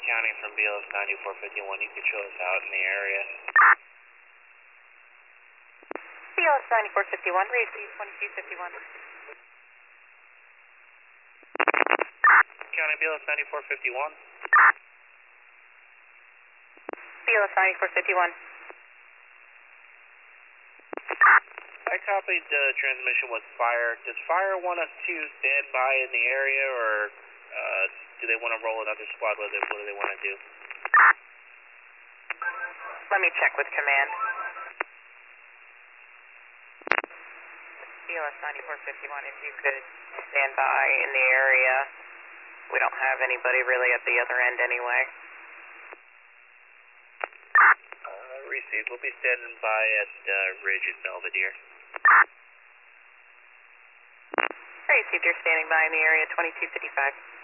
County from BLS 9451. You could show us out in the area. BLS 9451, receive 2251. County BLS 9451. BLS 9451. I copied the transmission with Fire. Does Fire want us to stand by in the area, or do they want to roll another squad with it? What do they want to do? Let me check with command. BLS 9451, if you could stand by in the area. We don't have anybody really at the other end anyway. Received. We'll be standing by at Ridge at Belvedere. Received, you're standing by in the area, 2255.